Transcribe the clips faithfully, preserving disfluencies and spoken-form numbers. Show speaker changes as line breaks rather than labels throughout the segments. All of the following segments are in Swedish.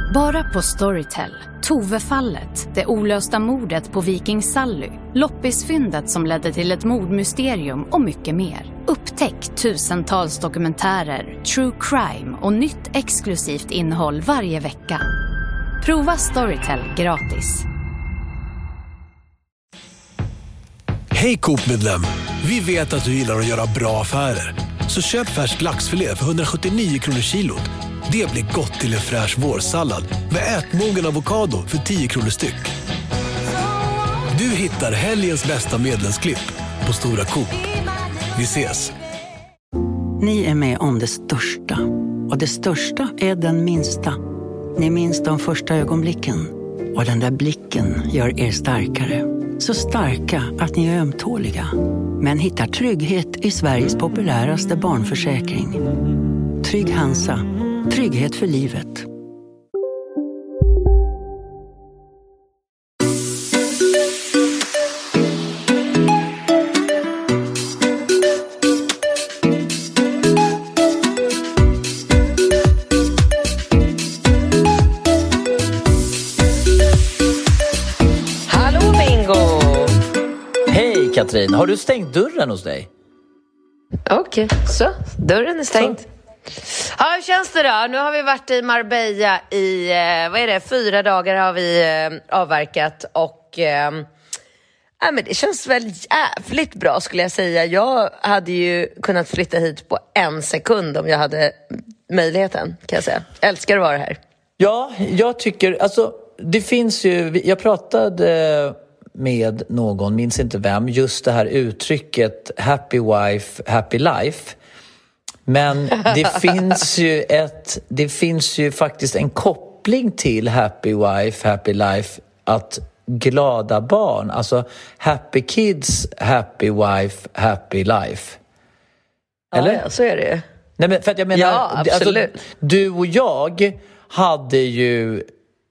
Bara på Storytel. Tove-fallet, det olösta mordet på Viking Sally, loppisfyndet som ledde till ett mordmysterium och mycket mer. Upptäck tusentals dokumentärer, true crime och nytt exklusivt innehåll varje vecka. Prova Storytel gratis.
Hej Coop-medlem! Vi vet att du gillar att göra bra affärer. Så köp färsk laxfilé för hundrasjuttionio kronor kilot. Det blir gott till en fräsch vårsallad med ätmogen avokado för tio kronor styck. Du hittar helgens bästa medlemsklipp på Stora Coop. Vi ses!
Ni är med om det största. Och det största är den minsta. Ni minns de första ögonblicken. Och den där blicken gör er starkare. Så starka att ni är ömtåliga. Men hittar trygghet i Sveriges populäraste barnförsäkring. Trygg Hansa. Trygghet för livet.
Hallå Bingo! Hej Katrin, har du stängt dörren hos dig?
Okej, okay. Så dörren är stängd. Så. Ja, hur känns det då? Nu har vi varit i Marbella i, eh, vad är det, fyra dagar har vi eh, avverkat och eh, ja, men det känns väl jävligt bra skulle jag säga. Jag hade ju kunnat flytta hit på en sekund om jag hade möjligheten, kan jag säga. Jag älskar att vara här.
Ja, jag tycker, alltså det finns ju, jag pratade med någon, minns inte vem, just det här uttrycket happy wife, happy life. Men det finns ju ett, det finns ju faktiskt en koppling till happy wife, happy life, att glada barn, alltså happy kids, happy wife, happy life. Eller?
Ja, så är det.
Nej, men för att jag menar,
ja, absolut.
Alltså, du och jag hade ju,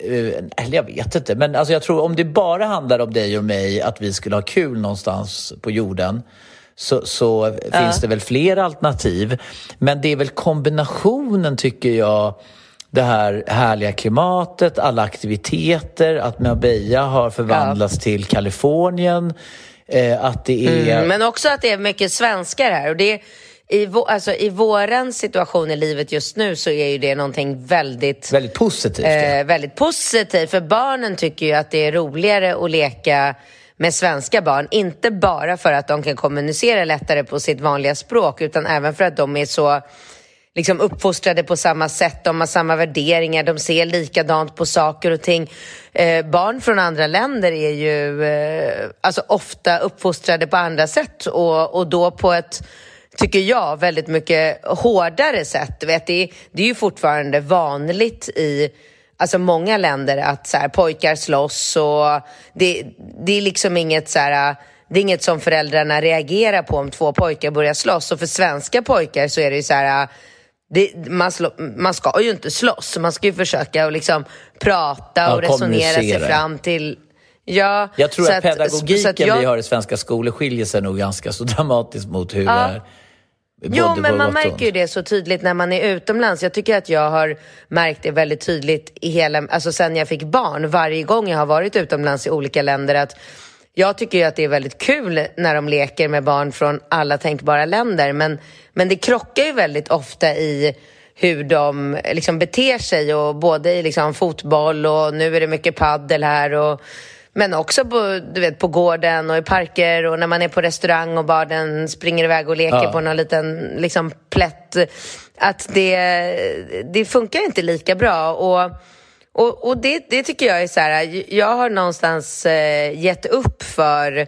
eller jag vet inte, men alltså jag tror om det bara handlar om dig och mig, att vi skulle ha kul någonstans på jorden, så, så ja. finns det väl fler alternativ. Men det är väl kombinationen, tycker jag, det här härliga klimatet, alla aktiviteter, att Marbella har förvandlats ja. till Kalifornien, eh, att det är...
Mm, men också att det är mycket svenskar här, och det är I, vå, alltså, i våran situation i livet just nu så är ju det någonting väldigt
väldigt positivt,
eh,
ja.
väldigt positivt, för barnen tycker ju att det är roligare att leka med svenska barn, inte bara för att de kan kommunicera lättare på sitt vanliga språk, utan även för att de är så liksom uppfostrade på samma sätt, de har samma värderingar, de ser likadant på saker och ting. Eh, barn från andra länder är ju eh, alltså ofta uppfostrade på andra sätt, och, och då på ett, tycker jag, väldigt mycket hårdare sätt. Vet, det, är, det är ju fortfarande vanligt i alltså många länder att så här, pojkar slåss, och det, det är liksom inget så här, det är inget som föräldrarna reagerar på om två pojkar börjar slåss. Och för svenska pojkar så är det ju så här, det, man, slå, man ska ju inte slåss, man ska ju försöka och liksom prata och ja, resonera sig fram till. Ja,
jag tror att,
att
pedagogiken
så att jag,
vi har i svenska skolor skiljer sig nog ganska så dramatiskt mot hur
ja.
det är.
Jo, men man märker ju det så tydligt när man är utomlands. Jag tycker att jag har märkt det väldigt tydligt i hela, alltså sen jag fick barn, varje gång jag har varit utomlands i olika länder, att jag tycker ju att det är väldigt kul när de leker med barn från alla tänkbara länder, men, men det krockar ju väldigt ofta i hur de liksom beter sig, och både i liksom fotboll, och nu är det mycket paddel här, och men också på, du vet, på gården och i parker, och när man är på restaurang och barnen springer iväg och leker ja. på någon liten liksom plätt, att det, det funkar inte lika bra. Och, och, och det, det tycker jag är så här, jag har någonstans eh, gett upp för,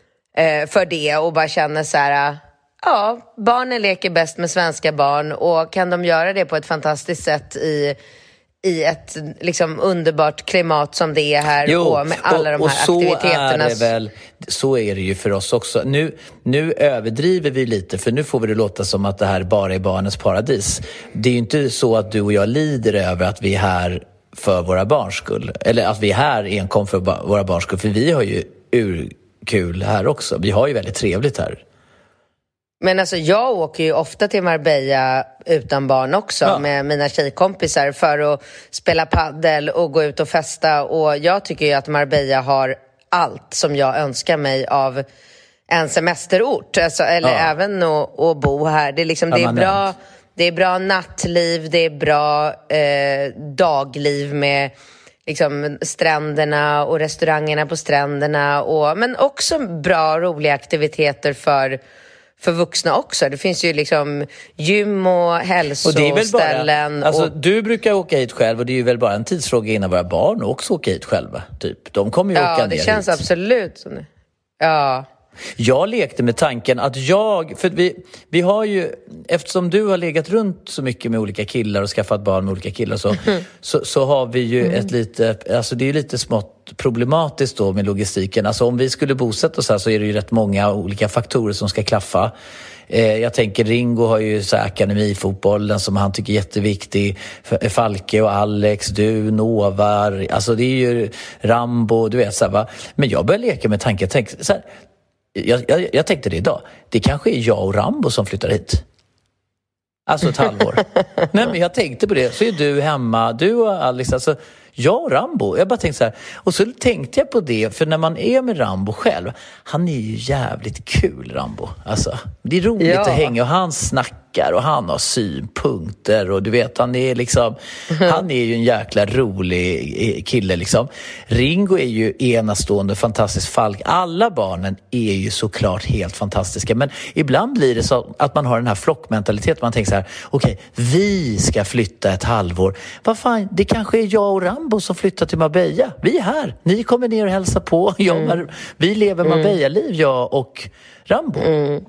eh, för det, och bara känner så här, ja, barnen leker bäst med svenska barn, och kan de göra det på ett fantastiskt sätt i i ett liksom underbart klimat som det är här, jo, och med alla och, de här och aktiviteterna.
Så är det väl, så är det ju för oss också. Nu, nu överdriver vi lite, för nu får vi det låta som att det här bara är barnens paradis. Det är ju inte så att du och jag lider över att vi är här för våra barns skull, eller att vi är här enkom för våra barns skull, för vi har ju urkul här också. Vi har ju väldigt trevligt här.
Men alltså jag åker ju ofta till Marbella utan barn också, ja. Med mina tjejkompisar för att spela paddel och gå ut och festa. Och jag tycker ju att Marbella har allt som jag önskar mig av en semesterort. Alltså, eller ja. Även att, att bo här. Det är, liksom, det är bra, det är bra nattliv, det är bra eh, dagliv med liksom, stränderna och restaurangerna på stränderna. Och, men också bra, roliga aktiviteter för... För vuxna också. Det finns ju liksom gym och hälsoställen.
Alltså, och... Du brukar åka hit själv och det är ju väl bara en tidsfråga innan våra barn också åker hit själva. Typ. De kommer ju
ja,
åka ner hit.
Ja, det känns absolut som det. Ja.
Jag lekte med tanken att jag... För vi, vi har ju... Eftersom du har legat runt så mycket med olika killar och skaffat barn med olika killar så, mm. så, så har vi ju mm. ett lite... Alltså det är ju lite smått problematiskt då med logistiken. Alltså om vi skulle bosätta oss här så är det ju rätt många olika faktorer som ska klaffa. Eh, jag tänker Ringo har ju så här akademifotbollen som han tycker är jätteviktig. Falke och Alex, du, Novar. Alltså det är ju Rambo, du vet så här, va. Men jag börjar leka med tanken. Jag tänkte, så här, jag, jag, jag tänkte det idag. Det kanske är jag och Rambo som flyttar hit. Alltså ett halvår. Nej, men jag tänkte på det. Så är du hemma, du och Alex, alltså jag och Rambo. Jag bara tänkte så här. Och så tänkte jag på det, för när man är med Rambo själv, han är ju jävligt kul, Rambo. Alltså, det är roligt ja. Att hänga och han snackar och han har synpunkter och du vet, han är liksom, mm. han är ju en jäkla rolig kille liksom. Ringo är ju enastående, fantastisk. Falk. Alla barnen är ju såklart helt fantastiska, men ibland blir det så att man har den här flockmentaliteten. Man tänker så här, okej, okay, vi ska flytta ett halvår. Vad fan, det kanske är jag och Rambo som flyttar till Marbella. Vi är här. Ni kommer ner och hälsar på. Jag, mm. Vi lever Marbella-liv, jag och Rambo.
Mm.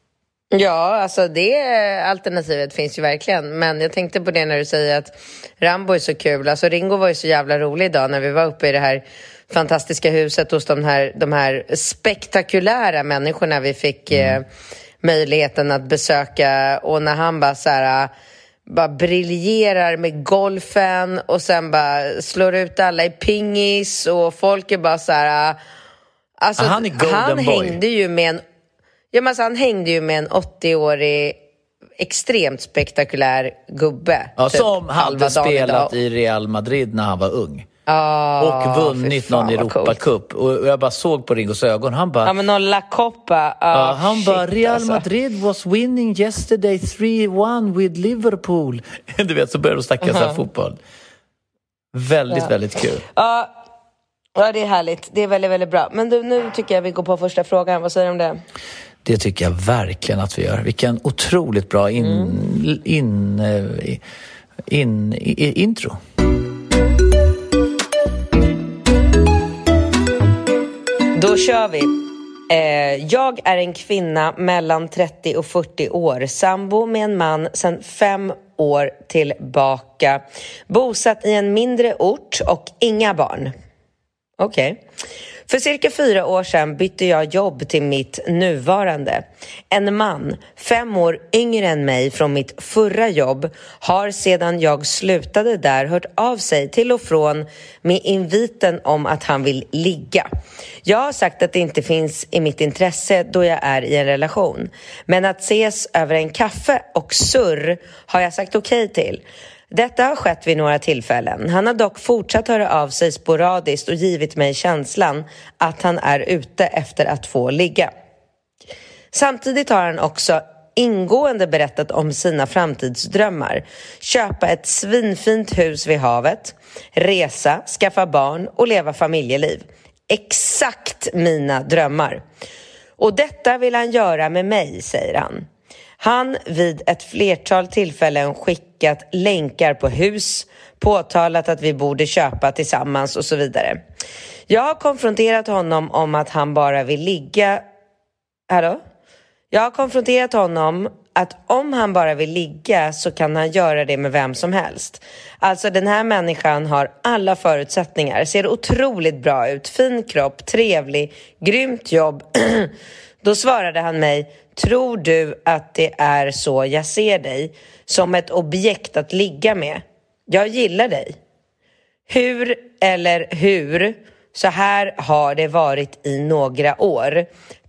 Ja, alltså det alternativet finns ju verkligen. Men jag tänkte på det när du säger att Rambo är så kul. Alltså Ringo var ju så jävla rolig idag när vi var uppe i det här fantastiska huset hos de här, de här spektakulära människorna vi fick mm. eh, möjligheten att besöka. Och när han bara så här... bara briljerar med golfen och sen bara slår ut alla i pingis och folk är bara så här, alltså,
han är golden
han
boy.
hängde ju med en ja, men alltså, han hängde ju med en åttio-årig extremt spektakulär gubbe.
Ja, typ, som hade spelat i Real Madrid när han var ung.
Oh,
och vunnit någon Europacup. Och jag bara såg på Ringos ögon. Han bara...
Ja, men någon La Copa. Oh,
ja, han
shit,
bara, Real
alltså.
Madrid was winning yesterday three one with Liverpool. Du vet, så började de snacka uh-huh. så här fotboll. Väldigt, ja. väldigt kul.
Ja, ja, det är härligt. Det är väldigt, väldigt bra. Men du, nu tycker jag vi går på första frågan. Vad säger du om det?
Det tycker jag verkligen att vi gör. Vilken otroligt bra in, mm. in, in, in, in, intro.
Då kör vi. Eh, jag är en kvinna mellan trettio och fyrtio år. Sambo med en man sedan fem år tillbaka. Bosatt i en mindre ort och inga barn. Okej. Okay. För cirka fyra år sedan bytte jag jobb till mitt nuvarande. En man, fem år yngre än mig från mitt förra jobb, har sedan jag slutade där hört av sig till och från med inviten om att han vill ligga. Jag har sagt att det inte finns i mitt intresse då jag är i en relation. Men att ses över en kaffe och surr har jag sagt okej till. Detta har skett vid några tillfällen. Han har dock fortsatt höra av sig sporadiskt och givit mig känslan att han är ute efter att få ligga. Samtidigt har han också ingående berättat om sina framtidsdrömmar. Köpa ett svinfint hus vid havet, resa, skaffa barn och leva familjeliv. Exakt mina drömmar. Och detta vill han göra med mig, säger han. Han vid ett flertal tillfällen skickat länkar på hus, påtalat att vi borde köpa tillsammans och så vidare. Jag har konfronterat honom om att han bara vill ligga... Hallå? Jag har konfronterat honom att om han bara vill ligga så kan han göra det med vem som helst. Alltså den här människan har alla förutsättningar, ser otroligt bra ut, fin kropp, trevlig, grymt jobb. Då svarade han mig: tror du att det är så jag ser dig? Som ett objekt att ligga med. Jag gillar dig. Hur eller hur? Så här har det varit i några år.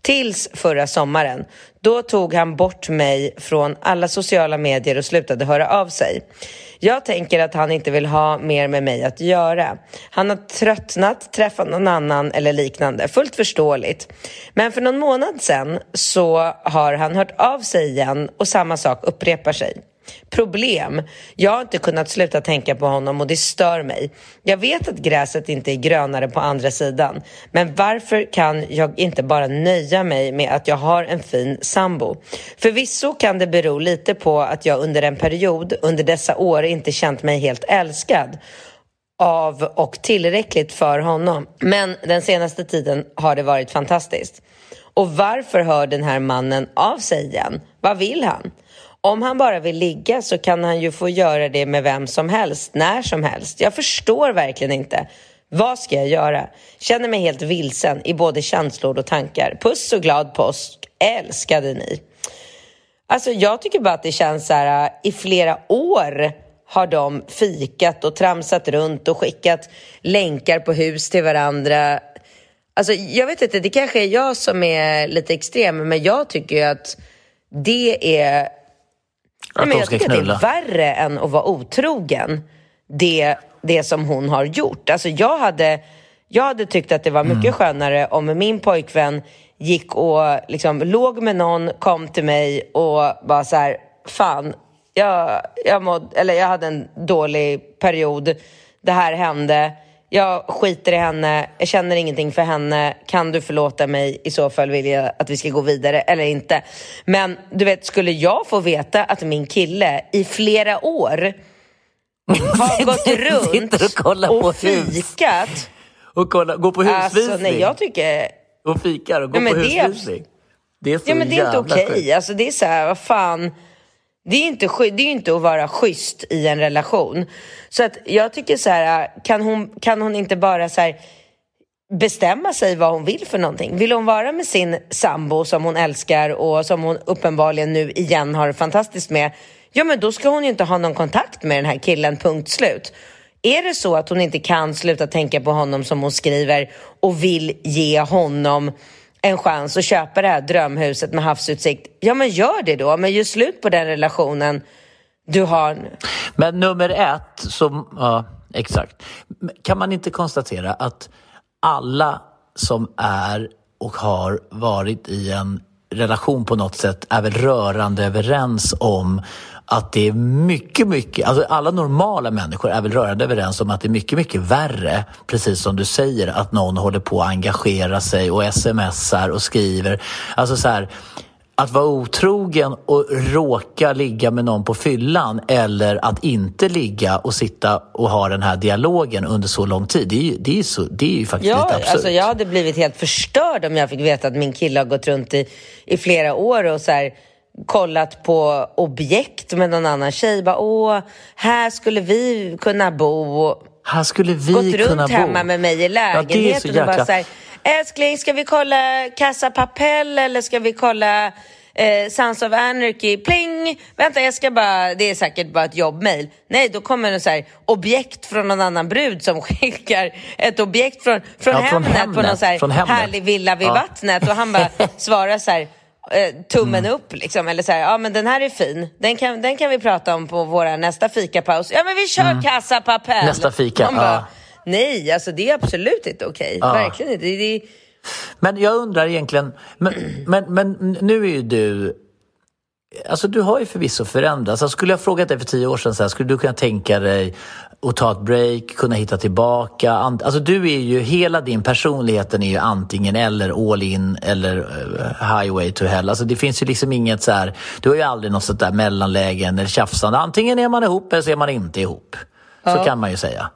Tills förra sommaren. Då tog han bort mig från alla sociala medier och slutade höra av sig. Jag tänker att han inte vill ha mer med mig att göra. Han har tröttnat, träffat någon annan eller liknande. Fullt förståeligt. Men för någon månad sedan så har han hört av sig igen och samma sak upprepar sig. Problem. Jag har inte kunnat sluta tänka på honom och det stör mig. Jag vet att gräset inte är grönare på andra sidan. Men varför kan jag inte bara nöja mig med att jag har en fin sambo? Förvisso kan det bero lite på att jag under en period under dessa år inte känt mig helt älskad av och tillräckligt för honom. Men den senaste tiden har det varit fantastiskt. Och varför hör den här mannen av sig igen? Vad vill han? Om han bara vill ligga så kan han ju få göra det med vem som helst, när som helst. Jag förstår verkligen inte. Vad ska jag göra? Känner mig helt vilsen i både känslor och tankar. Puss och glad påsk. Älskade ni. Alltså jag tycker bara att det känns så här. I flera år har de fikat och tramsat runt och skickat länkar på hus till varandra. Alltså jag vet inte, det kanske är jag som är lite extrem. Men jag tycker ju att det är... Nej, men jag tycker att det är värre än att vara otrogen. Det, det som hon har gjort. Alltså jag hade, jag hade tyckt att det var mycket mm. skönare om min pojkvän gick och liksom låg med någon, kom till mig och bara så här, fan, jag, jag, måd, eller jag hade en dålig period. Det här hände. Jag skiter i henne, jag känner ingenting för henne. Kan du förlåta mig? I så fall vill jag att vi ska gå vidare eller inte. Men du vet, skulle jag få veta att min kille i flera år har gått runt och, och fikat
och kolla, gå på husvisning.
Alltså nej, jag tycker...
Och fikar och gå ja, på husvisning. Det är, det är så ja, men det är inte okej. Okay. Alltså det är så här, vad fan... Det är ju inte, det är inte att vara schysst i en relation. Så att jag tycker så här, kan hon, kan hon inte bara så här bestämma sig vad hon vill för någonting? Vill hon vara med sin sambo som hon älskar och som hon uppenbarligen nu igen har fantastiskt med? Ja, men då ska hon ju inte ha någon kontakt med den här killen, punkt slut. Är det så att hon inte kan sluta tänka på honom som hon skriver och vill ge honom en chans att köpa det här drömhuset med havsutsikt, ja men gör det då, men gör slut på den relationen du har nu. Men nummer ett, som, ja exakt, kan man inte konstatera att alla som är och har varit i en relation på något sätt är väl rörande överens om att det är mycket, mycket, alltså alla normala människor är väl rörande överens om att det är mycket, mycket värre, precis som du säger, att någon håller på att engagera sig och smsar och skriver. Alltså så här, att vara otrogen och råka ligga med någon på fyllan eller att inte ligga och sitta och ha den här dialogen under så lång tid, det är ju, det är så, det är ju faktiskt ja, lite absurt.
Alltså jag hade blivit helt förstörd om jag fick veta att min kille har gått runt i, i flera år och så här kollat på objekt med någon annan tjej. Bara, åh, här skulle vi kunna bo.
Här skulle vi
gått
kunna bo.
Gått runt hemma med mig i lägenheten. Ja, det är så jäkla... och bara så här, älskling, ska vi kolla Casa Papel eller ska vi kolla eh, Sons of Anarchy? Pling! Vänta, jag ska bara... Det är säkert bara ett jobbmail. Nej, då kommer det så här objekt från någon annan brud som skickar ett objekt från, från, ja, Hemnet, från Hemnet på någon så här härlig villa vid ja. vattnet. Och han bara svarar så här... tummen mm. upp liksom, eller så här, ja men den här är fin, den kan, den kan vi prata om på våra nästa fikapaus. Ja men vi kör mm. Casa Papel.
Nästa fika.
Man bara, nej, alltså det är absolut inte okej. Ja. Verkligen inte. Det, det...
Men jag undrar egentligen, men, men, men nu är ju du, alltså du har ju förvisso förändrats. Alltså, skulle jag frågat dig för tio år sedan så här, skulle du kunna tänka dig att ta ett break, kunna hitta tillbaka? Alltså du är ju, hela din personligheten är ju antingen eller all in eller uh, highway to hell. Alltså det finns ju liksom inget så här, du har ju aldrig något sånt där mellanlägen eller tjafsande. Antingen är man ihop eller så är man inte ihop. Så ja. kan man ju säga.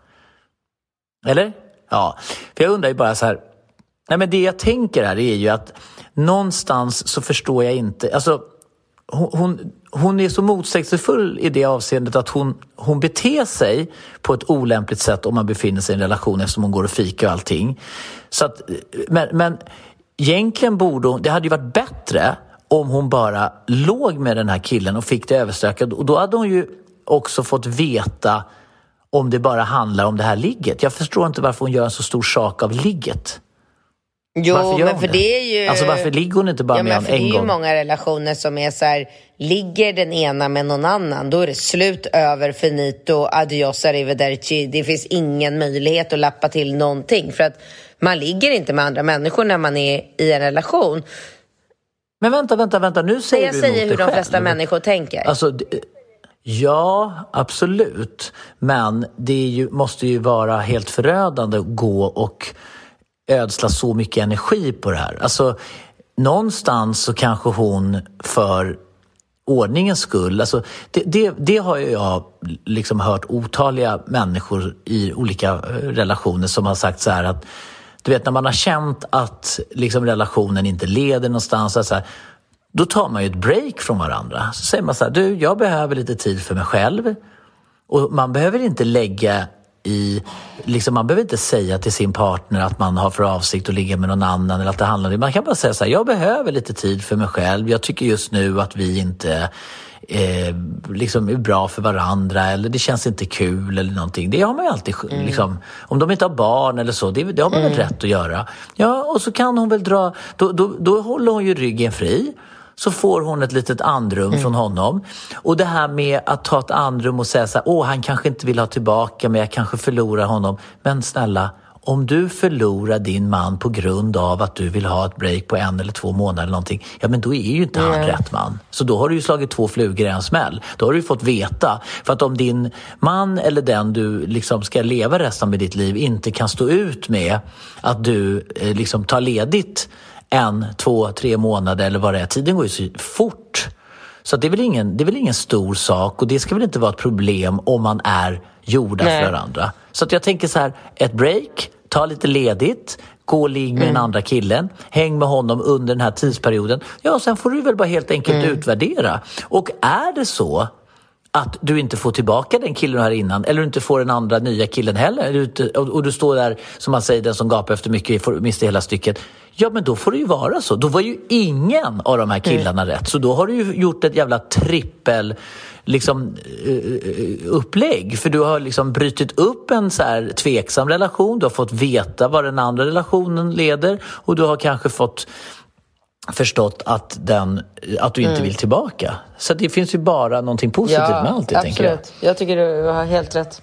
Eller? Ja. För jag undrar ju bara så här, nej men det jag tänker här är ju att någonstans så förstår jag inte, alltså Hon, hon är så motsägelsefull i det avseendet att hon, hon beter sig på ett olämpligt sätt om man befinner sig i en relation eftersom hon går och fika och allting. Så att, men, men egentligen borde hon, det hade ju varit bättre om hon bara låg med den här killen och fick det överstökat. Och då hade hon ju också fått veta om det bara handlar om det här ligget. Jag förstår inte varför hon gör en så stor sak av ligget.
Jo, men för det är ju...
Alltså varför ligger hon inte bara
ja,
med honom en gång?
Det är ju många relationer som är så här, ligger den ena med någon annan, då är det slut, över, finito, adios, arrivederci. Det finns ingen möjlighet att lappa till någonting, för att man ligger inte med andra människor när man är i en relation.
Men vänta, vänta, vänta, nu säger
jag
du
säger
emot
hur
dig
de flesta
själv.
människor tänker.
Alltså, ja, absolut. Men det är ju, måste ju vara helt förödande att gå och ödsla så mycket energi på det här. Alltså, någonstans så kanske hon för ordningens skull, alltså, det, det, det har ju jag liksom hört otaliga människor i olika relationer som har sagt så här att, du vet, när man har känt att liksom relationen inte leder någonstans, så här, då tar man ju ett break från varandra. Så säger man så här, du, jag behöver lite tid för mig själv. Och man behöver inte lägga i, liksom, man behöver inte säga till sin partner att man har för avsikt att ligga med någon annan eller att det handlar om. Man kan bara säga så här, jag behöver lite tid för mig själv. Jag tycker just nu att vi inte eh, liksom är bra för varandra, eller det känns inte kul eller någonting. Det har man ju alltid, mm. liksom, om de inte har barn eller så, det, det har man mm. väl rätt att göra. Ja, och så kan hon väl dra, då, då, då håller hon ju ryggen fri. Så får hon ett litet andrum mm. från honom. Och det här med att ta ett andrum och säga så här, åh, han kanske inte vill ha tillbaka, men jag kanske förlorar honom. Men snälla, om du förlorar din man på grund av att du vill ha ett break på en eller två månader eller någonting, ja, men då är ju inte han mm. rätt man. Så då har du ju slagit två flugor i en smäll. Då har du ju fått veta. För att om din man eller den du liksom ska leva resten med ditt liv inte kan stå ut med att du eh, liksom tar ledigt en, två, tre månader eller vad det är. Tiden går ju så fort. Så det är väl ingen, det är väl ingen stor sak, och det ska väl inte vara ett problem om man är gjorda Nej. för varandra. Så att jag tänker så här, ett break, ta lite ledigt, gå och ligga med mm. den andra killen, häng med honom under den här tidsperioden. Ja, sen får du väl bara helt enkelt mm. utvärdera. Och är det så att du inte får tillbaka den killen här innan, eller du inte får den andra nya killen heller, och du står där, som man säger, den som gapar efter mycket får mista hela stycket, ja, men då får det ju vara så. Då var ju ingen av de här killarna mm. rätt. Så då har du ju gjort ett jävla trippel liksom upplägg, för du har liksom brytit upp en så här tveksam relation, du har fått veta vad den andra relationen leder, och du har kanske fått förstått att, den, att du inte mm. vill tillbaka. Så det finns ju bara någonting positivt ja, med allt det, tänker jag.
Absolut. Jag tycker du har helt rätt.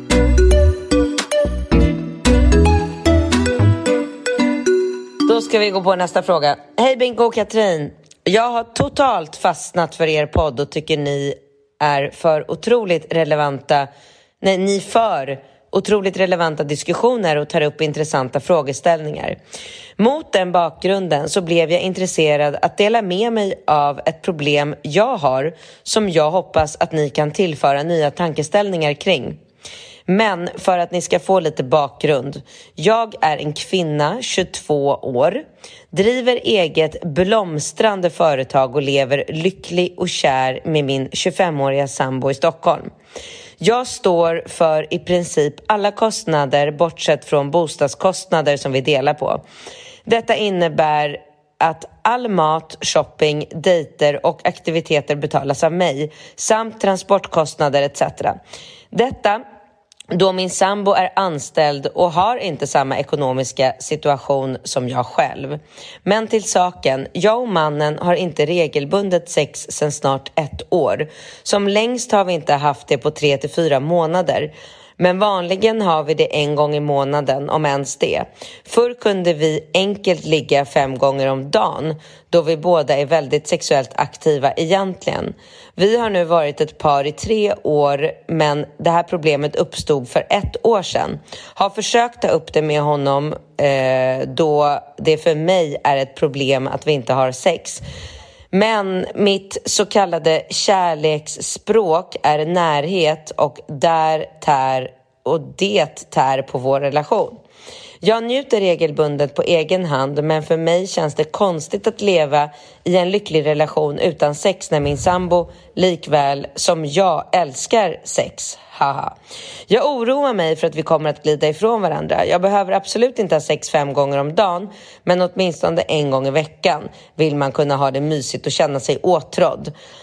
Då ska vi gå på nästa fråga. Hej Binko och Katrin. Jag har totalt fastnat för er podd och tycker ni är för otroligt relevanta. Nej, ni för otroligt relevanta diskussioner och tar upp intressanta frågeställningar. Mot den bakgrunden så blev jag intresserad att dela med mig av ett problem jag har, som jag hoppas att ni kan tillföra nya tankeställningar kring. Men för att ni ska få lite bakgrund. Jag är en kvinna, tjugotvå år, driver eget blomstrande företag och lever lycklig och kär med min tjugofemåriga sambo i Stockholm. Jag står för i princip alla kostnader bortsett från bostadskostnader som vi delar på. Detta innebär att all mat, shopping, dejter och aktiviteter betalas av mig, samt transportkostnader et cetera. Detta då min sambo är anställd och har inte samma ekonomiska situation som jag själv. Men till saken, jag och mannen har inte regelbundet sex sedan snart ett år. Som längst har vi inte haft det på tre till fyra månader. Men vanligen har vi det en gång i månaden, om ens det. Förr kunde vi enkelt ligga fem gånger om dagen, då vi båda är väldigt sexuellt aktiva egentligen. Vi har nu varit ett par i tre år, men det här problemet uppstod för ett år sedan. Har försökt ta upp det med honom eh, då det för mig är ett problem att vi inte har sex. Men mitt så kallade kärleksspråk är närhet, och där tär och det tär på vår relation. Jag njuter regelbundet på egen hand, men för mig känns det konstigt att leva i en lycklig relation utan sex när min sambo likväl som jag älskar sex. Haha. Jag oroar mig för att vi kommer att glida ifrån varandra. Jag behöver absolut inte ha sex fem gånger om dagen, men åtminstone en gång i veckan vill man kunna ha det mysigt och känna sig åtrådd.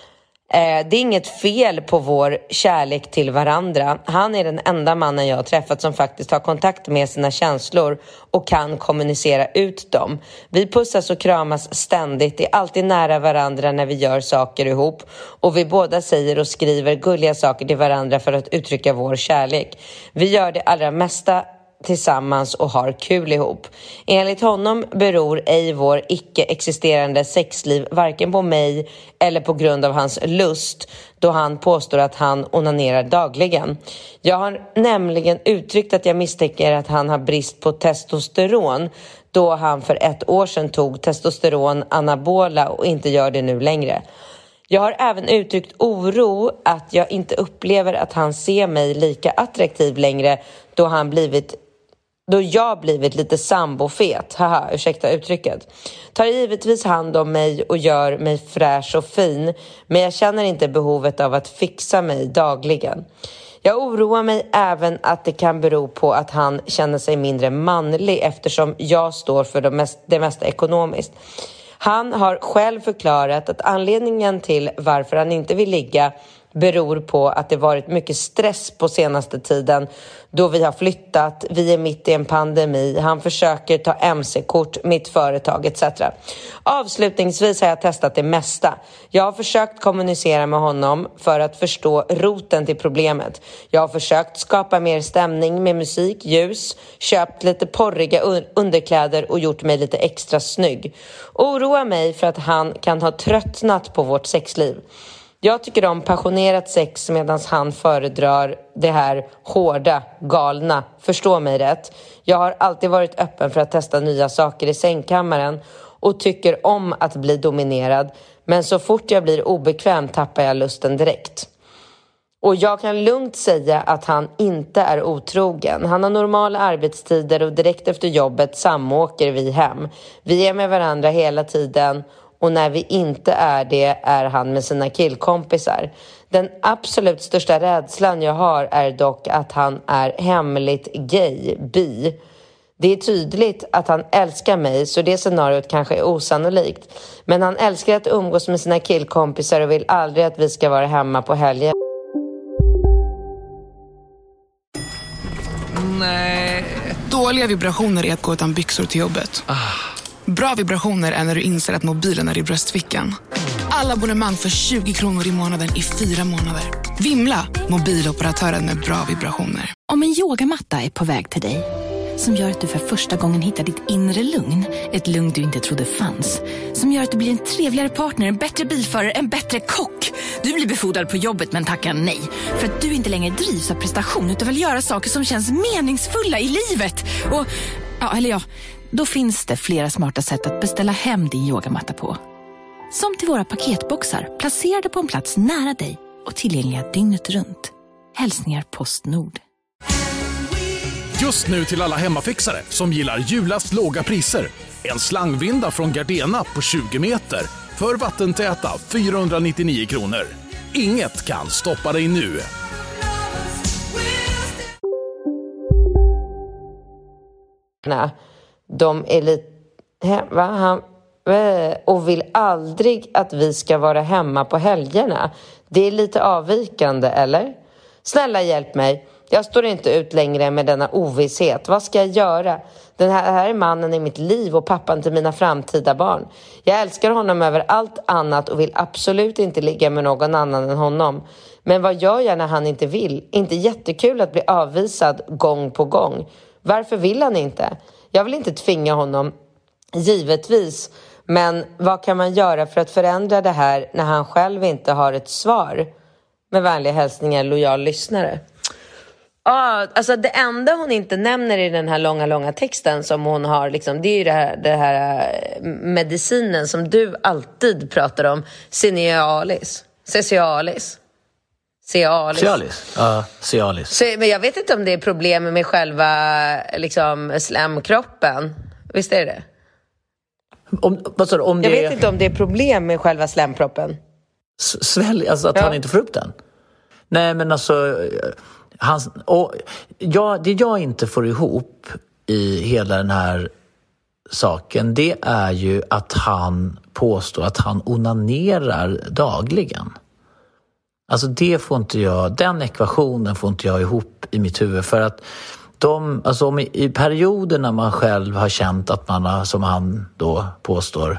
Eh, det är inget fel på vår kärlek till varandra. Han är den enda mannen jag har träffat som faktiskt har kontakt med sina känslor och kan kommunicera ut dem. Vi pussas och kramas ständigt, är alltid nära varandra när vi gör saker ihop och vi båda säger och skriver gulliga saker till varandra för att uttrycka vår kärlek. Vi gör det allra mesta tillsammans och har kul ihop. Enligt honom beror ej vår icke-existerande sexliv varken på mig eller på grund av hans lust, då han påstår att han onanerar dagligen. Jag har nämligen uttryckt att jag misstänker att han har brist på testosteron, då han för ett år sedan tog testosteron anabola och inte gör det nu längre. Jag har även uttryckt oro att jag inte upplever att han ser mig lika attraktiv längre, då han blivit Då jag blivit lite sambofet, haha, ursäkta uttrycket. Tar givetvis hand om mig och gör mig fräsch och fin, men jag känner inte behovet av att fixa mig dagligen. Jag oroar mig även att det kan bero på att han känner sig mindre manlig eftersom jag står för det mesta, det mesta ekonomiskt. Han har själv förklarat att anledningen till varför han inte vill ligga beror på att det varit mycket stress på senaste tiden då vi har flyttat, vi är mitt i en pandemi, han försöker ta M C-kort, mitt företag et cetera. Avslutningsvis har jag testat det mesta. Jag har försökt kommunicera med honom för att förstå roten till problemet. Jag har försökt skapa mer stämning med musik, ljus, köpt lite porriga underkläder och gjort mig lite extra snygg. Oroa mig för att han kan ha tröttnat på vårt sexliv. Jag tycker om passionerat sex medan han föredrar det här hårda, galna. Förstå mig rätt. Jag har alltid varit öppen för att testa nya saker i sängkammaren och tycker om att bli dominerad. Men så fort jag blir obekväm tappar jag lusten direkt. Och jag kan lugnt säga att han inte är otrogen. Han har normala arbetstider och direkt efter jobbet samåker vi hem. Vi är med varandra hela tiden. Och när vi inte är det är han med sina killkompisar. Den absolut största rädslan jag har är dock att han är hemligt gay, bi. Det är tydligt att han älskar mig så det scenariot kanske är osannolikt. Men han älskar att umgås med sina killkompisar och vill aldrig att vi ska vara hemma på helgen.
Nej. Dåliga vibrationer är att gå utan byxor till jobbet. Ah. Bra vibrationer är när du inser att mobilen är i bröstfickan. Alla abonnemang för tjugo kronor i månaden i fyra månader. Vimla, mobiloperatören med bra vibrationer.
Om en yogamatta är på väg till dig, som gör att du för första gången hittar ditt inre lugn, ett lugn du inte trodde fanns, som gör att du blir en trevligare partner, en bättre bilförare, en bättre kock. Du blir befordrad på jobbet men tackar nej, för att du inte längre drivs av prestation utan vill göra saker som känns meningsfulla i livet. Och, ja, eller ja... Då finns det flera smarta sätt att beställa hem din yogamatta på. Som till våra paketboxar placerade på en plats nära dig och tillgängliga dygnet runt. Hälsningar Postnord.
Just nu till alla hemmafixare som gillar Julas låga priser. En slangvinda från Gardena på tjugo meter för vattentäta fyrahundranittionio kronor. Inget kan stoppa dig nu.
Nej. De är lite... Va? Han, och vill aldrig att vi ska vara hemma på helgerna. Det är lite avvikande, eller? Snälla hjälp mig. Jag står inte ut längre med denna ovisshet. Vad ska jag göra? Den här, här är mannen i mitt liv och pappan till mina framtida barn. Jag älskar honom över allt annat och vill absolut inte ligga med någon annan än honom. Men vad gör jag när han inte vill? Inte jättekul att bli avvisad gång på gång. Varför vill han inte? Jag vill inte tvinga honom, givetvis. Men vad kan man göra för att förändra det här när han själv inte har ett svar? Med vänliga hälsningar, lojal lyssnare. Ja, alltså det enda hon inte nämner i den här långa, långa texten som hon har, liksom, det är ju det här, det här medicinen som du alltid pratar om. Cialis. Cialis. Cialis.
Cialis. Ja, Cialis.
Så, men jag vet inte om det är problem med själva liksom, slemkroppen. Visst är det?
Om, vad sa du, om
jag
det...
vet inte om det är problem med själva slemkroppen.
Svälj, alltså att
ja.
han inte får upp den? Nej, men alltså... Hans, och, ja, det jag inte får ihop i hela den här saken, det är ju att han påstår att han onanerar dagligen. Alltså det får inte jag, den ekvationen får inte jag ihop i mitt huvud. För att de, alltså om i, i perioder när man själv har känt att man har, som han då påstår,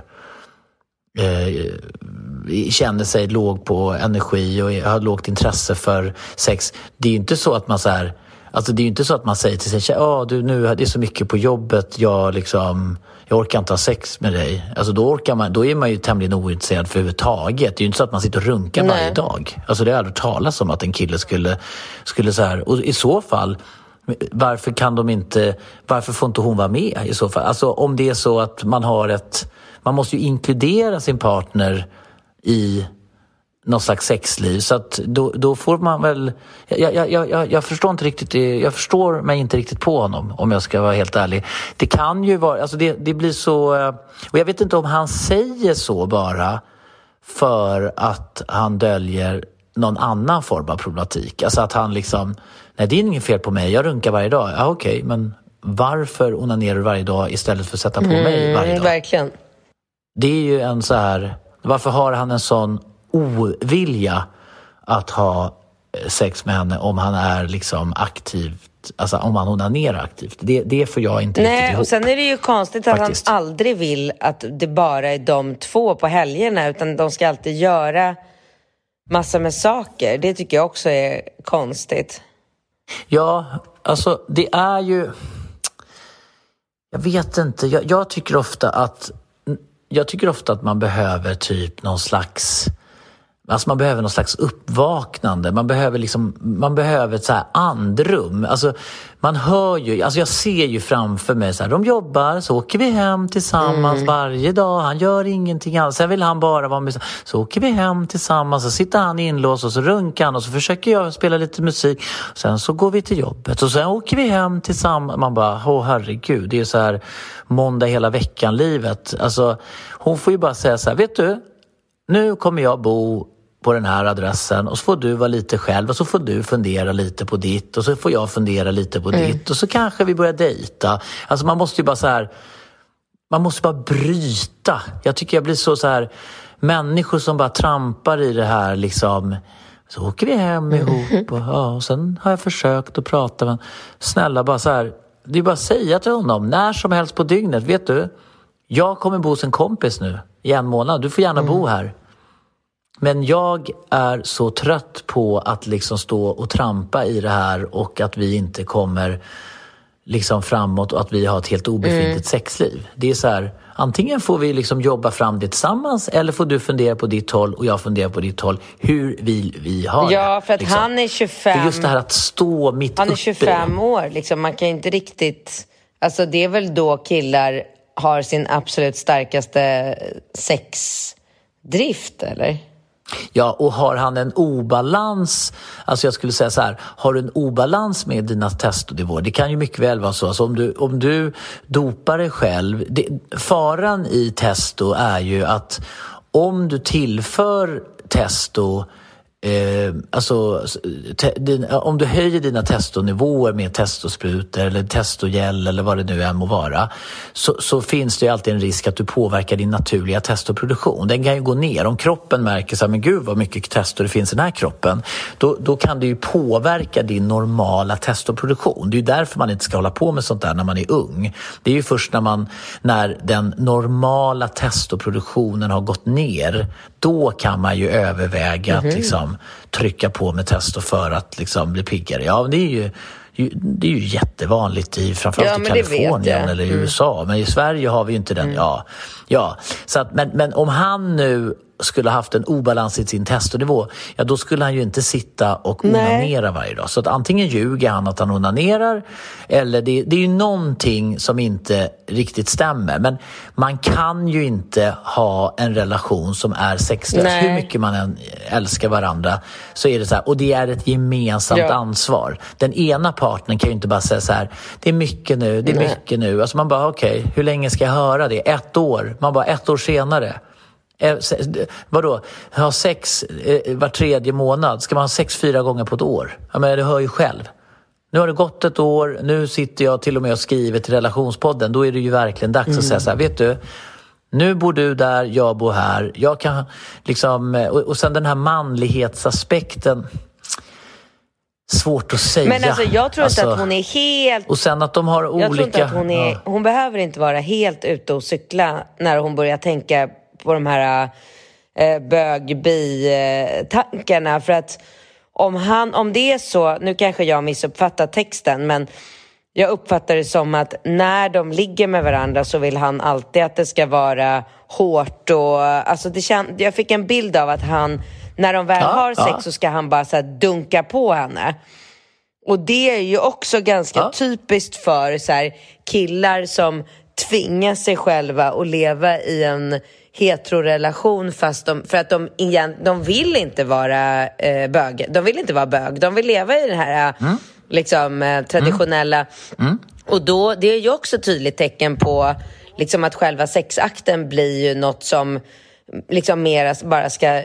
eh, känner sig låg på energi och har lågt intresse för sex. Det är ju inte så att man så här, alltså det är ju inte så att man säger till sig, ja du, nu det är så mycket på jobbet, jag liksom jag orkar inte ha sex med dig. Alltså då orkar man, då är man ju tämligen ointresserad för överhuvudtaget. Det är ju inte så att man sitter och runkar Nej. varje dag. Alltså det har aldrig talas om att en kille skulle skulle så här, och i så fall varför kan de inte, varför får inte hon vara med i så fall? Alltså om det är så att man har ett, man måste ju inkludera sin partner i någon slags sexliv, så att då, då får man väl, jag, jag, jag, jag förstår inte riktigt det, jag förstår mig inte riktigt på honom, om jag ska vara helt ärlig. Det kan ju vara, alltså det, det blir så, och jag vet inte om han säger så bara för att han döljer någon annan form av problematik, alltså att han liksom, nej det är inget fel på mig, jag runkar varje dag, ja okej, men varför onanerar du varje dag istället för att sätta på mm, mig varje dag?
Verkligen.
Det är ju en så här, varför har han en sån ovilja att ha sex med henne om han är liksom aktivt, alltså om han onanerar aktivt. Det, det får jag inte
Nej,
riktigt ihop.
Och sen är det ju konstigt att Faktiskt. han aldrig vill att det bara är de två på helgerna, utan de ska alltid göra massor med saker. Det tycker jag också är konstigt.
Ja, alltså det är ju, jag vet inte, jag, jag tycker ofta att jag tycker ofta att man behöver typ någon slags, alltså man behöver någon slags uppvaknande. Man behöver liksom, man behöver ett så här andrum. Alltså man hör ju, alltså jag ser ju framför mig så här, de jobbar, så åker vi hem tillsammans mm. varje dag. Han gör ingenting alls. Sen vill han bara vara med. Så åker vi hem tillsammans, så sitter han inlåst och så runkar han och så försöker jag spela lite musik. Sen så går vi till jobbet och sen åker vi hem tillsammans. Man bara, åh herregud, det är ju så här måndag hela veckan livet. Alltså hon får ju bara säga så här, vet du, nu kommer jag bo på den här adressen och så får du vara lite själv och så får du fundera lite på ditt och så får jag fundera lite på mm. ditt och så kanske vi börjar dejta. Alltså man måste ju bara så här, man måste bara bryta. Jag tycker jag blir så så här, människor som bara trampar i det här liksom, så åker vi hem ihop och, ja, och sen har jag försökt att prata, men snälla bara så här, det är bara att säga till honom när som helst på dygnet, vet du, jag kommer bo hos en kompis nu i en månad, du får gärna mm. bo här. Men jag är så trött på att liksom stå och trampa i det här och att vi inte kommer liksom framåt och att vi har ett helt obefintligt mm. sexliv. Det är så här, antingen får vi liksom jobba fram det tillsammans eller får du fundera på ditt håll och jag funderar på ditt håll. Hur vill vi ha det?
Ja, för att
liksom.
han är tjugofem.
Det är just det här att stå mitt
Han är
uppe.
tjugofem år, liksom. Man kan inte riktigt, alltså det är väl då killar har sin absolut starkaste sexdrift, eller?
Ja, och har han en obalans, alltså jag skulle säga så här, har du en obalans med dina testnivåer, det kan ju mycket väl vara så, alltså om du, om du dopar dig själv, det, faran i testo är ju att om du tillför testo, Eh, alltså te, din, om du höjer dina testonivåer med testosprutor eller testogel eller vad det nu än må vara, så, så finns det ju alltid en risk att du påverkar din naturliga testoproduktion. Den kan ju gå ner. Om kroppen märker så här, men gud vad mycket testo det finns i den här kroppen, då, då kan det ju påverka din normala testoproduktion. Det är ju därför man inte ska hålla på med sånt där när man är ung. Det är ju först när man, när den normala testoproduktionen har gått ner, då kan man ju överväga mm-hmm. att liksom trycka på med testo för att liksom bli piggare. Ja, det är ju, det är ju jättevanligt i framförallt ja, i Kalifornien eller i mm. U S A, men i Sverige har vi ju inte den. Mm. Ja, ja. Så att, men, men om han nu skulle haft en obalans i sin testonivå, ja då skulle han ju inte sitta och onanera varje dag. Så att antingen ljuger han att han onanerar, eller det, det är ju någonting som inte riktigt stämmer. Men man kan ju inte ha en relation som är sexlös. Nej. Hur mycket man än älskar varandra så är det så här, och det är ett gemensamt ja. ansvar. Den ena partnern kan ju inte bara säga så här, det är mycket nu, det är Nej. mycket nu. Alltså man bara, okej, okay, hur länge ska jag höra det? Ett år. Man bara, ett år senare. Eh, vadå? Ha sex eh, var tredje månad. Ska man ha sex fyra gånger på ett år? Ja, men det hör ju själv. Nu har det gått ett år. Nu sitter jag till och med och skriver till relationspodden. Då är det ju verkligen dags mm. att säga så här, vet du, Nu bor du där, jag bor här. Jag kan liksom, och, och sen den här manlighetsaspekten, svårt att säga.
Men alltså jag tror
alltså,
inte att hon är helt...
Och sen att de har olika...
Jag tror inte att hon är...
Ja.
Hon behöver inte vara helt ute och cykla när hon börjar tänka på de här äh, bög-bi-tankarna. För att om, han, om det är så... Nu kanske jag missuppfattar texten, men jag uppfattar det som att när de ligger med varandra så vill han alltid att det ska vara hårt. Och, alltså det känd, jag fick en bild av att han... När de väl ja, har sex ja. så ska han bara så här dunka på henne. Och det är ju också ganska ja. typiskt för så här, killar som tvingar sig själva att leva i en heterorelation fast de, för att de, igen, de vill inte vara eh, bög. De vill inte vara bög. De vill leva i den här mm. liksom, eh, traditionella... Mm. Mm. Och då, det är ju också tydligt tecken på liksom, att själva sexakten blir ju något som liksom mera bara ska...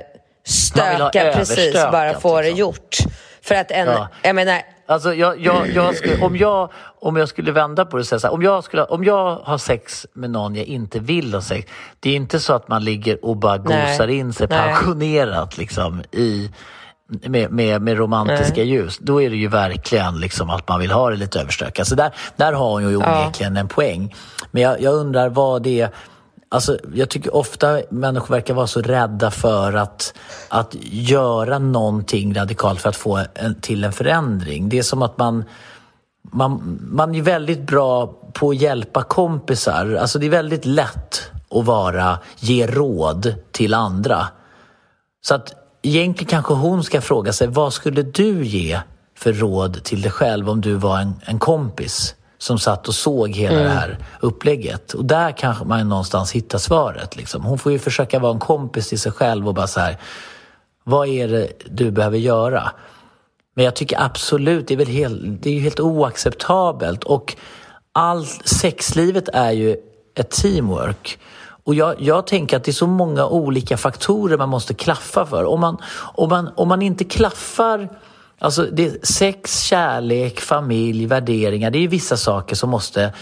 stöka precis, bara få liksom. det gjort. För att en, ja. jag menar...
Alltså jag, jag, jag skulle, om, jag, om jag skulle vända på det och säga så här, om jag, skulle, om jag har sex med någon jag inte vill ha sex, det är inte så att man ligger och bara gosar Nej. in sig Nej. passionerat liksom, i, med, med, med romantiska Nej. ljus. Då är det ju verkligen liksom, att man vill ha det lite överstökat. Så där, där har hon ju onekligen ja. en poäng. Men jag, jag undrar vad det är. Alltså, jag tycker ofta människor verkar vara så rädda för att, att göra någonting radikalt för att få en, till en förändring. Det är som att man, man, man är väldigt bra på att hjälpa kompisar. Alltså det är väldigt lätt att vara, ge råd till andra. Så att egentligen kanske hon ska fråga sig, vad skulle du ge för råd till dig själv om du var en, en kompis som satt och såg hela mm. det här upplägget. Och där kanske man någonstans hittar svaret. Liksom. Hon får ju försöka vara en kompis till sig själv och bara så här, vad är det du behöver göra? Men jag tycker absolut, det är väl helt, det är ju helt oacceptabelt. Och all sexlivet är ju ett teamwork. Och jag, jag tänker att det är så många olika faktorer man måste klaffa för. Om man, om man, om man inte klaffar... Alltså det är sex, kärlek, familj, värderingar. Det är ju vissa saker som måste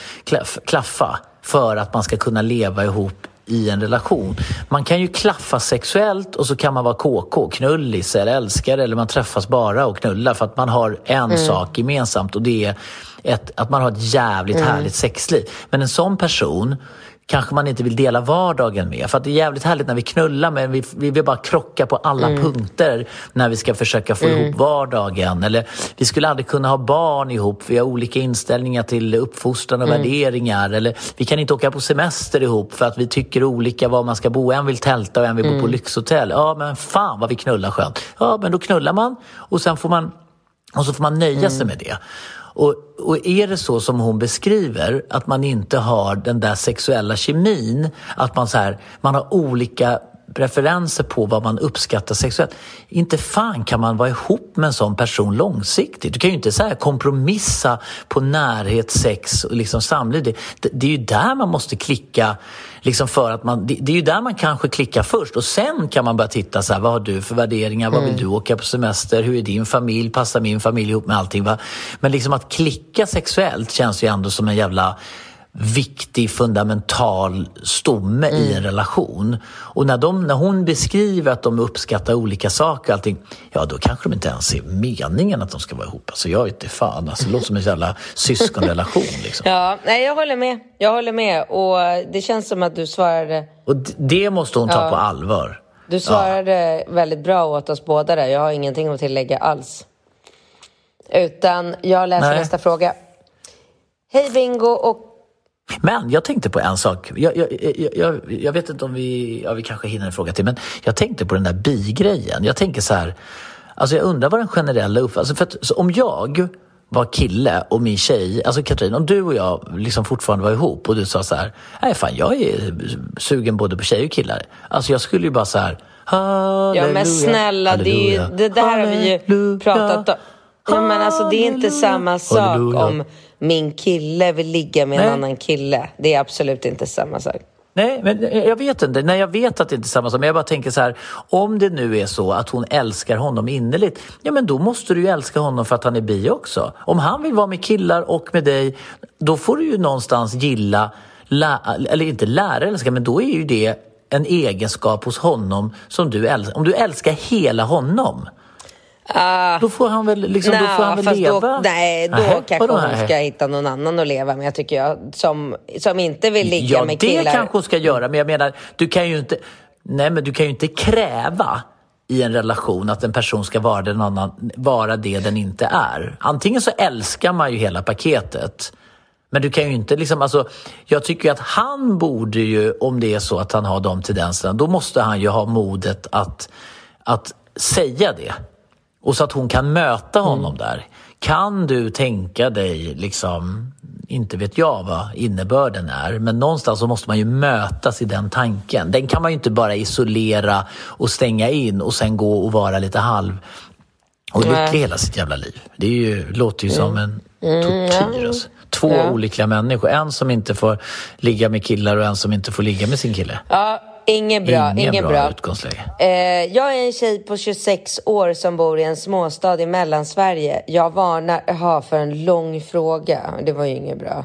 klaffa för att man ska kunna leva ihop i en relation. Man kan ju klaffa sexuellt och så kan man vara K K, knullis eller älskare, eller man träffas bara och knullar för att man har en mm. sak gemensamt, och det är ett, att man har ett jävligt mm. härligt sexliv. Men en sån person kanske man inte vill dela vardagen med. För att det är jävligt härligt när vi knullar, men vi, vi vill bara krocka på alla mm. punkter när vi ska försöka få mm. ihop vardagen. Eller vi skulle aldrig kunna ha barn ihop. Vi har olika inställningar till uppfostran och mm. värderingar. Eller vi kan inte åka på semester ihop för att vi tycker olika var man ska bo. En vill tälta och en vill mm. bo på lyxhotell. Ja, men fan vad vi knullar skönt. Ja, men då knullar man och sen får man, och så får man nöja mm. sig med det. Och, och är det så som hon beskriver, att man inte har den där sexuella kemin, att man, så här, man har olika preferenser på vad man uppskattar sexuellt, inte fan kan man vara ihop med en sån person långsiktigt. Du kan ju inte så här kompromissa på närhet, sex och liksom samliv. Det, det, det är ju där man måste klicka, liksom för att man, det, det är ju där man kanske klickar först, och sen kan man börja titta så här, vad har du för värderingar, vad vill mm. du åka på semester, hur är din familj, passar min familj ihop med allting, va? Men liksom att klicka sexuellt känns ju ändå som en jävla viktig, fundamental stomme mm. i en relation. Och när, de, när hon beskriver att de uppskattar olika saker, allting, ja då kanske de inte ens är meningen att de ska vara ihop. Alltså jag är inte fan, alltså, det låter som en jävla syskonrelation liksom.
Ja, nej jag håller med. Jag håller med, och det känns som att du svarade...
Och det måste hon ta ja. på allvar.
Du svarade ja. väldigt bra åt oss båda där. Jag har ingenting att tillägga alls. Utan jag läser nej. nästa fråga. Hej Bingo och
Men jag tänkte på en sak. Jag, jag, jag, jag vet inte om vi, ja, vi kanske hinner en fråga till, men jag tänkte på den där bi-grejen. Jag tänker så här, alltså jag undrar vad den generella uppfattningen, för att så om jag var kille och min tjej, alltså Katrin, om du och jag liksom fortfarande var ihop och du sa så här, nej fan jag är sugen både på tjej och killar. Alltså jag skulle ju bara så här, halleluja,
ja men snälla, det, är ju, det där har vi ju pratat om. Ja, men alltså det är inte samma sak halleluja. Om min kille vill ligga med en Nej. annan kille. Det är absolut inte samma sak.
Nej, men jag vet inte. Nej, jag vet att det inte är samma sak. Men jag bara tänker så här, om det nu är så att hon älskar honom innerligt, ja men då måste du ju älska honom för att han är bi också. Om han vill vara med killar och med dig, då får du ju någonstans gilla lä- eller inte lära älska, men då är ju det en egenskap hos honom som du älskar. Om du älskar hela honom, uh, då får han väl, liksom, nah, då får han väl leva.
Då, nej, då
Aha,
kanske hon ska hitta någon annan att leva med, tycker jag. Som, som inte vill ligga
ja,
med killar.
Ja, det kanske hon ska göra. Men jag menar, du kan ju inte, nej, men du kan ju inte kräva i en relation att en person ska vara, den annan, vara det den inte är. Antingen så älskar man ju hela paketet. Men du kan ju inte liksom, alltså, jag tycker att han borde ju, om det är så att han har de tendenserna, då måste han ju ha modet att, att säga det. Och så att hon kan möta honom mm. där. Kan du tänka dig, liksom, inte vet jag vad innebörden är, men någonstans så måste man ju mötas i den tanken. Den kan man ju inte bara isolera och stänga in och sen gå och vara lite halv och lycklig hela sitt jävla liv. Det är ju, låter ju som en tortyr. Alltså. Två ja. olyckliga människor. En som inte får ligga med killar och en som inte får ligga med sin kille.
Ja, inget bra.
Ingen
inget
bra,
bra.
utgångsläge.
Eh, jag är en tjej på tjugosex år som bor i en småstad i Mellansverige. Jag varnar aha, för en lång fråga. Det var ju inget bra.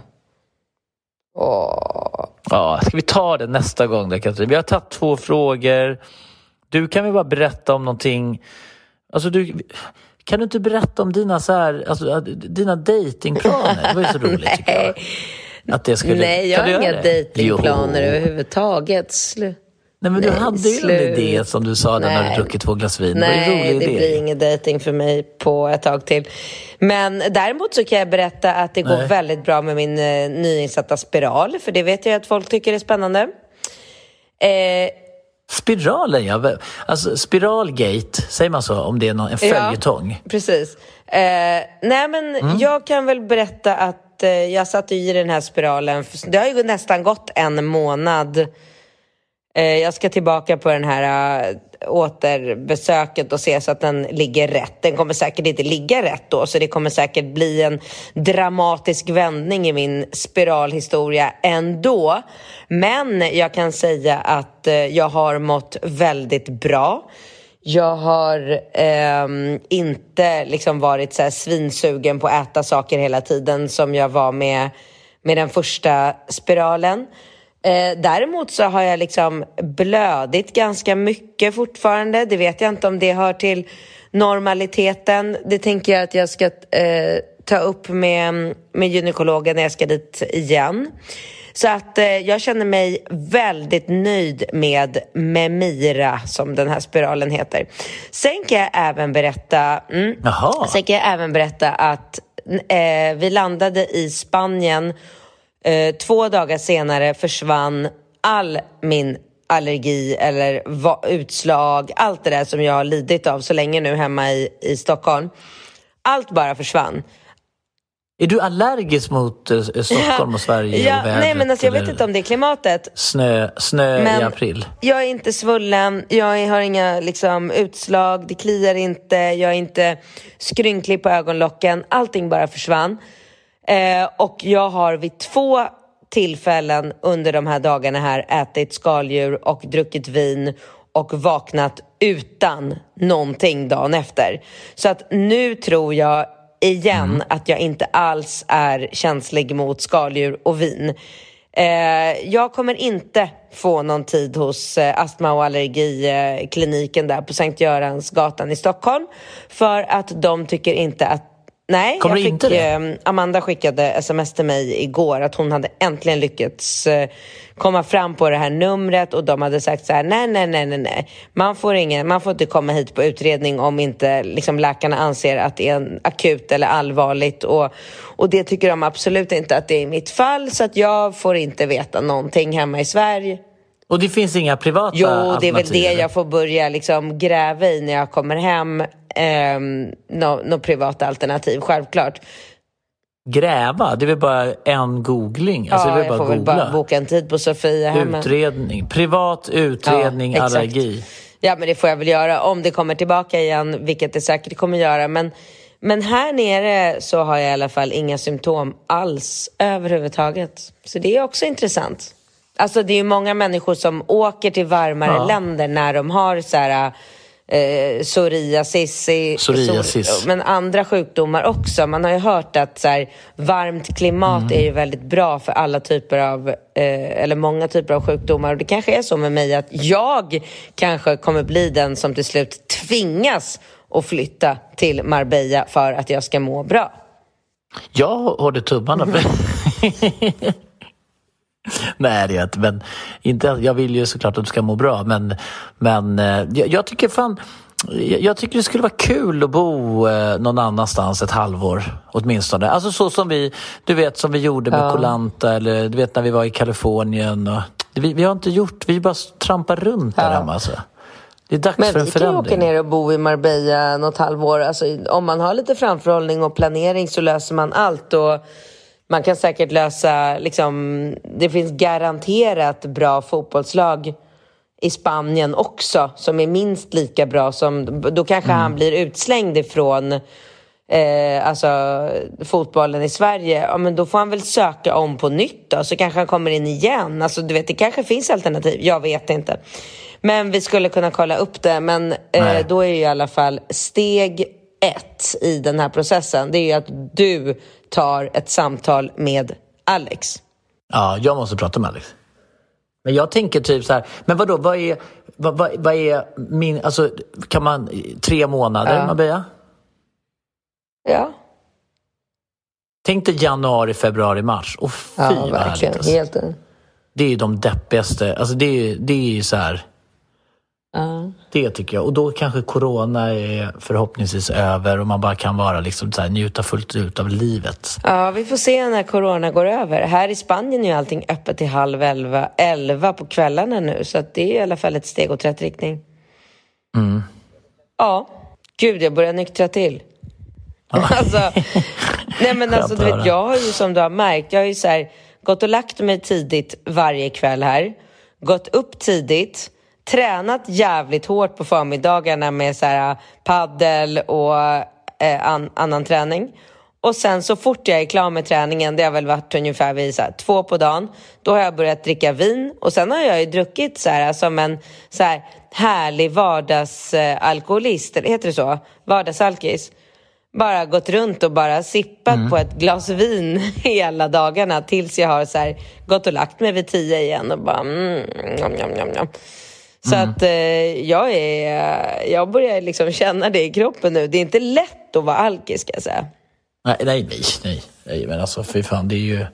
Åh.
Ja, ska vi ta det nästa gång där, Katrin? Vi har tagit två frågor. Du kan väl bara berätta om någonting. Alltså du... Kan du inte berätta om dina så här, alltså, dina datingplaner? Det var ju så roligt tycker jag. Att det skulle,
nej, jag har inga datingplaner överhuvudtaget. Slu-
Nej, men
nej,
du hade ju en idé som du sa när du druckit två glas vin.
Nej,
det, var ju rolig
det
idé.
blir ingen dating för mig på ett tag till. Men däremot så kan jag berätta att det går nej. väldigt bra med min eh, nyinsatta spiral. För det vet jag att folk tycker är spännande. Eh,
Spiralen, ja. Alltså spiralgate, säger man så om det är någon, en följetong?
Ja, precis. Eh, nej, men mm. jag kan väl berätta att eh, jag satt i den här spiralen. Det har ju nästan gått en månad. Eh, jag ska tillbaka på den här äh, återbesöket och se så att den ligger rätt. Den kommer säkert inte ligga rätt då, så det kommer säkert bli en dramatisk vändning i min spiralhistoria ändå. Men jag kan säga att eh, jag har mått väldigt bra. Jag har eh, inte liksom varit så här svinsugen på att äta saker hela tiden som jag var med, med den första spiralen. Eh, däremot så har jag liksom blödit ganska mycket fortfarande. Det vet jag inte om det hör till normaliteten. Det tänker jag att jag ska eh, ta upp med, med gynekologen när jag ska dit igen. Så att eh, jag känner mig väldigt nöjd med Memira, som den här spiralen heter. Sen kan jag även berätta, mm, sen kan jag även berätta att eh, vi landade i Spanien. Eh, två dagar senare försvann all min allergi eller va- utslag, allt det där som jag har lidit av så länge nu hemma i, i Stockholm. Allt bara försvann.
Är du allergisk mot eh, Stockholm och Sverige
ja,
och vädret?
Nej, men alltså, jag vet inte om det är klimatet.
Snö, snö
men
i april.
Jag är inte svullen, jag har inga liksom, utslag, det kliar inte, jag är inte skrynklig på ögonlocken. Allting bara försvann. Eh, och jag har vid två tillfällen under de här dagarna här ätit skaldjur och druckit vin och vaknat utan någonting dagen efter. Så att nu tror jag igen mm. att jag inte alls är känslig mot skaldjur och vin. Eh, jag kommer inte få någon tid hos eh, astma- och allergikliniken där på Sankt Göransgatan i Stockholm, för att de tycker inte att nej,
kommer
jag fick,
inte det?
Eh, Amanda skickade sms till mig igår att hon hade äntligen lyckats eh, komma fram på det här numret, och de hade sagt så här: nej, nej, nej, nej, nej. Man får ingen, man får inte komma hit på utredning om inte liksom läkarna anser att det är en akut eller allvarligt, och, och det tycker de absolut inte att det är i mitt fall, så att jag får inte veta någonting hemma i Sverige.
Och det finns inga privata
jo,
alternativ?
Jo, det är väl det jag får börja liksom gräva i när jag kommer hem. Um, Något no privata alternativ, självklart.
Gräva? Det är väl bara en googling? Alltså,
ja,
det är
jag
bara
får
googla.
väl bara boka en tid på Sofia hemma.
Utredning, privat utredning, ja, allergi.
Ja, men det får jag väl göra om det kommer tillbaka igen, vilket det säkert kommer göra. Men, men här nere så har jag i alla fall inga symptom alls överhuvudtaget. Så det är också intressant. Alltså det är ju många människor som åker till varmare ja. länder när de har så här eh, psoriasis,
psoriasis.
Psor- men andra sjukdomar också. Man har ju hört att så här, varmt klimat mm. är ju väldigt bra för alla typer av eh, eller många typer av sjukdomar. Och det kanske är så med mig att jag kanske kommer bli den som till slut tvingas att flytta till Marbella för att jag ska må bra.
Jag håller tummarna för Nej, det är inte, men inte, jag vill ju såklart att du ska må bra, men, men jag, jag tycker fan jag, jag tycker det skulle vara kul att bo eh, någon annanstans ett halvår åtminstone. Alltså så som vi, du vet, som vi gjorde med ja. Koh Lanta, eller du vet när vi var i Kalifornien och, vi, vi har inte gjort, vi bara trampar runt där ja. hemma alltså. Det är dags
men
för en förändring.
Men vi kan ju åka ner och bo i Marbella något halvår. Alltså, om man har lite framförhållning och planering så löser man allt. Och man kan säkert lösa, liksom, det finns garanterat bra fotbollslag i Spanien också som är minst lika bra som, då kanske mm. han blir utslängd ifrån eh, alltså, fotbollen i Sverige. Ja, men då får han väl söka om på nytt då, så kanske han kommer in igen. Alltså, du vet, det kanske finns alternativ, jag vet inte. Men vi skulle kunna kolla upp det. Men eh, då är ju i alla fall steg ett i den här processen. Det är ju att du tar ett samtal med Alex.
Ja, jag måste prata med Alex. Men jag tänker typ så här, men vadå, vad är, vad, vad, vad är min, alltså kan man, tre månader ja. Marbella?
Ja.
Tänk dig januari, februari, mars. Och fy
ja,
vad
verkligen.
Härligt, alltså.
Helt.
Det är ju de deppigaste, alltså det är ju, det är ju så här.
Uh.
Det tycker jag. Och då kanske corona är förhoppningsvis över och man bara kan vara liksom så här, njuta fullt ut av livet.
Ja, vi får se när corona går över. Här i Spanien är ju allting öppet till halv elva, elva på kvällarna nu. Så att det är i alla fall ett steg åt rätt riktning.
Mm.
Ja, gud, jag börjar nyktra till. Ja. alltså, nej men alltså, du vet, jag har ju som du har märkt, jag har ju så här, gått och lagt mig tidigt varje kväll här. Gått upp tidigt. Tränat jävligt hårt på förmiddagarna med så här paddel och eh, an, annan träning. Och sen så fort jag är klar med träningen, det har väl varit ungefär vid så här, två på dagen, då har jag börjat dricka vin. Och sen har jag ju druckit så här, som en så här, härlig vardagsalkoholist, eller heter det så? Vardagsalkis. Bara gått runt och bara sippat mm. på ett glas vin hela dagarna tills jag har så här, gått och lagt mig vid tio igen och bara mm, njam, njam, njam, njam. Så mm. att eh, jag är jag börjar liksom känna det i kroppen nu. Det är inte lätt att vara alkis, ska jag säga.
Nej, nej, nej, nej, nej. Men alltså, för fan, det är ju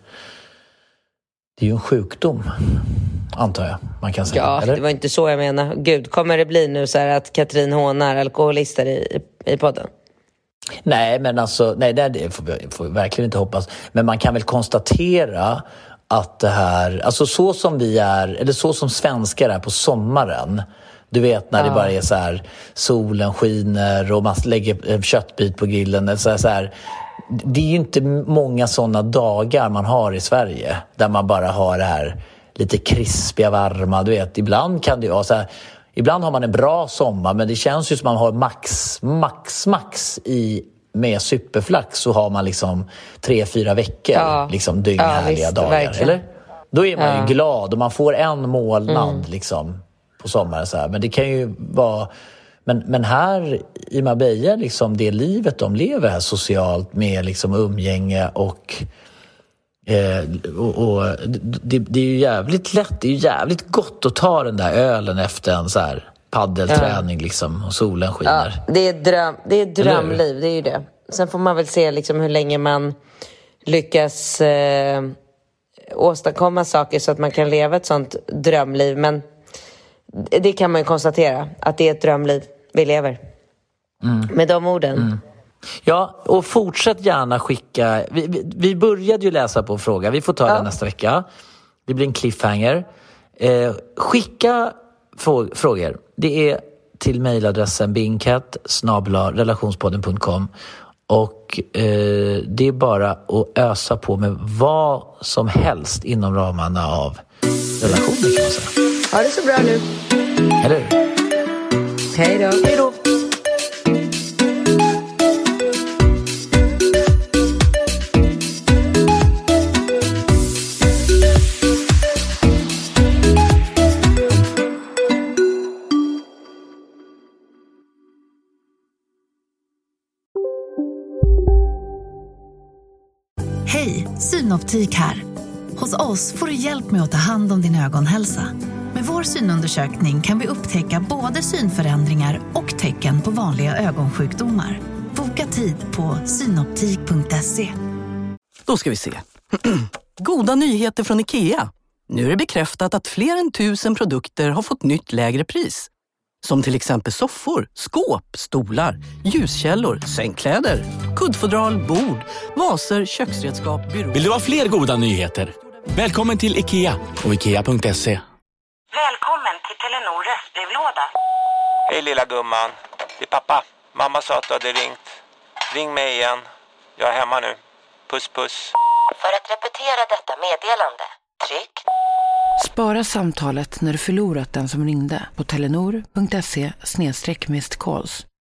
det är ju en sjukdom, antar jag, man kan säga.
Ja,
eller?
Det var inte så jag menar. Gud, kommer det bli nu så här att Katrin hånar alkoholister i, i podden?
Nej, men alltså, nej, det får vi, får vi verkligen inte hoppas. Men man kan väl konstatera att det här, alltså så som vi är, eller så som svenskar är på sommaren, du vet när ja. det bara är så här, solen skiner och man lägger en köttbit på grillen, så här, så här, det är ju inte många sådana dagar man har i Sverige där man bara har det här lite krispiga, varma, du vet, ibland kan det ju vara så här, ibland har man en bra sommar, men det känns ju som man har max, max, max i med superflax, så har man liksom tre, fyra veckor ja. liksom dygnhärliga ja, dagar, verkligen. Eller? Då är man ja. ju glad och man får en målnad mm. liksom på sommaren så här. Men det kan ju vara, men, men här i Marbella liksom, det livet de lever här socialt med liksom umgänge och eh, och, och det, det är ju jävligt lätt, det är ju jävligt gott att ta den där ölen efter en så här paddelträning ja. liksom, och solen skiner.
Ja, det är dröm, det är drömliv, det är ju det. Sen får man väl se liksom hur länge man lyckas eh, åstadkomma saker så att man kan leva ett sånt drömliv. Men det kan man ju konstatera, att det är ett drömliv vi lever. Mm. Med de orden. Mm.
Ja, och fortsätt gärna skicka. Vi, vi, vi började ju läsa på fråga. Vi får ta ja. det nästa vecka. Det blir en cliffhanger. Eh, skicka frå- frågor. Det är till mejladressen bingkat snabel-a relationspodden punkt com. Och eh, det är bara att ösa på med vad som helst inom ramarna av relationer, kan man säga.
Ha det så bra nu.
Eller hur?
Hej då.
Hej då.
Synoptik här. Hos oss får du hjälp med att ta hand om din ögonhälsa. Med vår synundersökning kan vi upptäcka både synförändringar och tecken på vanliga ögonsjukdomar. Boka tid på synoptik punkt se.
Då ska vi se. Goda nyheter från IKEA. Nu är det bekräftat att fler än tusen produkter har fått nytt lägre pris. Som till exempel soffor, skåp, stolar, ljuskällor, sängkläder, kuddfodral, bord, vaser, köksredskap, byråer.
Vill du ha fler goda nyheter? Välkommen till IKEA och ikea punkt se.
Välkommen till Telenor röstbrevlåda.
Hej lilla gumman, det är pappa. Mamma sa att du hade ringt. Ring mig igen. Jag är hemma nu. Puss puss.
För att repetera detta meddelande, tryck.
Spara samtalet när du förlorat den som ringde på telenor punkt se slash missed calls.